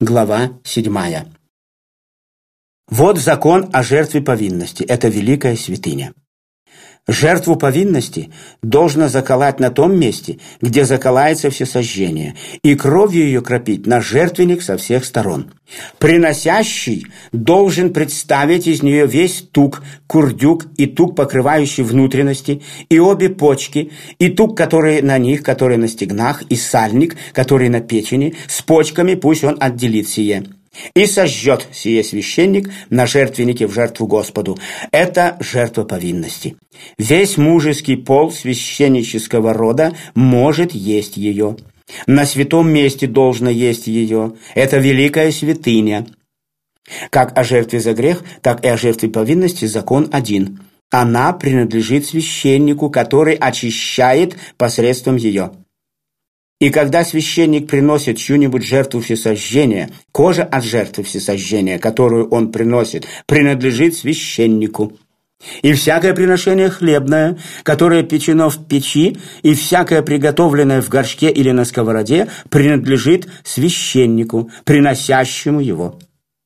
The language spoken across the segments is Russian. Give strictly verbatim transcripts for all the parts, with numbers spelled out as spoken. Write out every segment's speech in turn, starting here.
глава седьмая. Вот закон о жертве повинности. Это великая святыня. Жертву повинности должно заколоть на том месте, где заколается всесожжение, и кровью ее кропить на жертвенник со всех сторон. Приносящий должен представить из нее весь тук, курдюк и тук, покрывающий внутренности, и обе почки, и тук, который на них, который на стегнах, и сальник, который на печени, с почками пусть он отделит сие. И сожжет сие священник на жертвеннике в жертву Господу. Это жертва повинности. Весь мужеский пол священнического рода может есть ее. На святом месте должно есть ее. Это великая святыня. Как о жертве за грех, так и о жертве повинности закон один. Она принадлежит священнику, который очищает посредством ее. И когда священник приносит чью-нибудь жертву всесожжения, кожа от жертвы всесожжения, которую он приносит, принадлежит священнику. И всякое приношение хлебное, которое печено в печи, и всякое приготовленное в горшке или на сковороде, принадлежит священнику, приносящему его.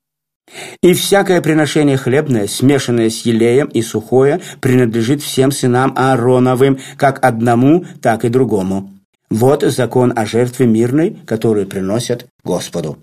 И всякое приношение хлебное, смешанное с елеем и сухое, принадлежит всем сынам Аароновым, как одному, так и другому. Вот закон о жертве мирной, которую приносят Господу.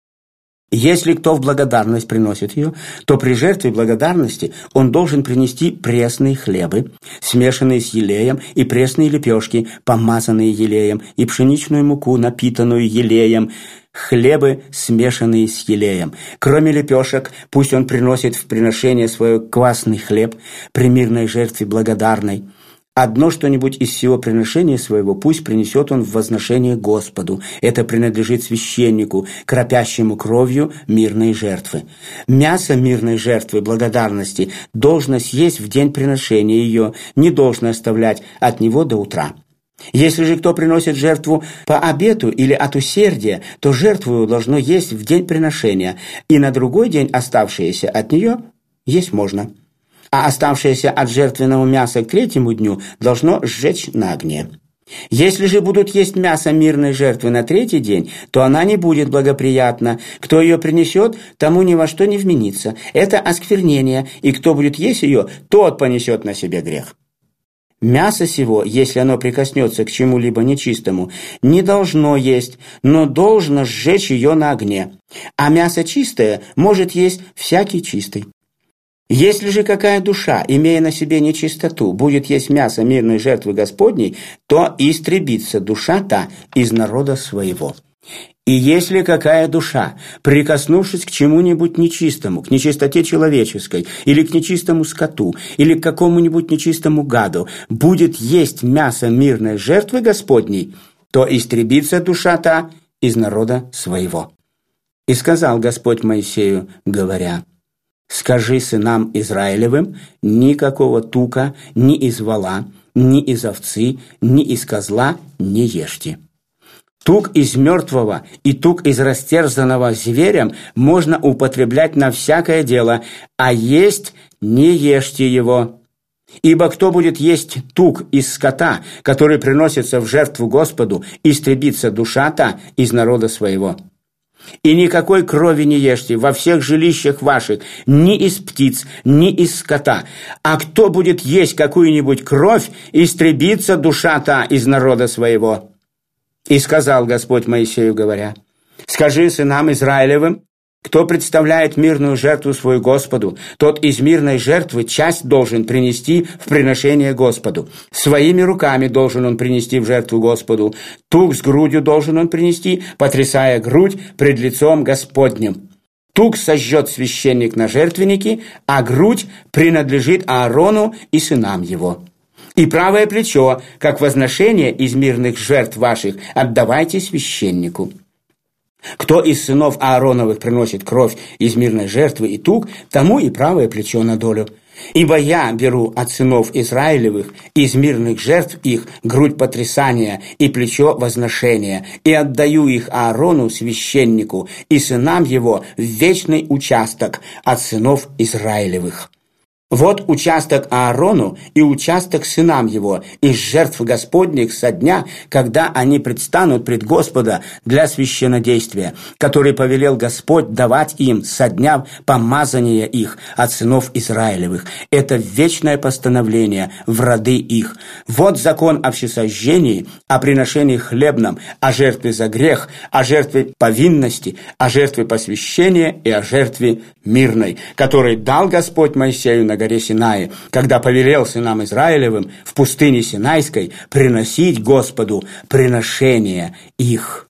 Если кто в благодарность приносит ее, то при жертве благодарности он должен принести пресные хлебы, смешанные с елеем, и пресные лепешки, помазанные елеем, и пшеничную муку, напитанную елеем, хлебы, смешанные с елеем. Кроме лепешек, пусть он приносит в приношение свой квасный хлеб при мирной жертве благодарной. Одно что-нибудь из всего приношения своего пусть принесет он в возношение Господу. Это принадлежит священнику, кропящему кровью мирной жертвы. Мясо мирной жертвы благодарности должно съесть в день приношения ее, не должно оставлять от него до утра. Если же кто приносит жертву по обету или от усердия, то жертву должно есть в день приношения, и на другой день оставшееся от нее есть можно. А оставшееся от жертвенного мяса к третьему дню должно сжечь на огне. Если же будут есть мясо мирной жертвы на третий день, то она не будет благоприятна. Кто ее принесет, тому ни во что не вменится. Это осквернение, и кто будет есть ее, тот понесет на себе грех. Мясо сего, если оно прикоснется к чему-либо нечистому, не должно есть, но должно сжечь ее на огне. А мясо чистое может есть всякий чистый. Если же какая душа, имея на себе нечистоту, будет есть мясо мирной жертвы Господней, то истребится душа та из народа своего. И если какая душа, прикоснувшись к чему-нибудь нечистому, к нечистоте человеческой, или к нечистому скоту, или к какому-нибудь нечистому гаду, будет есть мясо мирной жертвы Господней, то истребится душа та из народа своего. И сказал Господь Моисею, говоря: «Скажи сынам Израилевым, никакого тука ни из вола, ни из овцы, ни из козла не ешьте. Тук из мертвого и тук из растерзанного зверем можно употреблять на всякое дело, а есть не ешьте его. Ибо кто будет есть тук из скота, который приносится в жертву Господу, истребится душа та из народа своего». И никакой крови не ешьте во всех жилищах ваших, ни из птиц, ни из скота. А кто будет есть какую-нибудь кровь, истребится душа та из народа своего. И сказал Господь Моисею, говоря: «Скажи сынам Израилевым, кто представляет мирную жертву свою Господу, тот из мирной жертвы часть должен принести в приношение Господу. Своими руками должен он принести в жертву Господу. Тук с грудью должен он принести, потрясая грудь пред лицом Господним. Тук сожжет священник на жертвеннике, а грудь принадлежит Аарону и сынам его. И правое плечо, как возношение из мирных жертв ваших, отдавайте священнику. Кто из сынов Аароновых приносит кровь из мирной жертвы и тук, тому и правое плечо на долю. Ибо я беру от сынов Израилевых из мирных жертв их грудь потрясания и плечо возношения, и отдаю их Аарону, священнику, и сынам его в вечный участок от сынов Израилевых». Вот участок Аарону и участок сынам его из жертв Господних со дня, когда они предстанут пред Господа для священнодействия, который повелел Господь давать им со дня помазания их от сынов Израилевых. Это вечное постановление в роды их. Вот закон о всесожжении, о приношении хлебном, о жертве за грех, о жертве повинности, о жертве посвящения и о жертве мирной, который дал Господь Моисею на горе Синае, когда повелел сынам Израилевым в пустыне Синайской приносить Господу приношения их.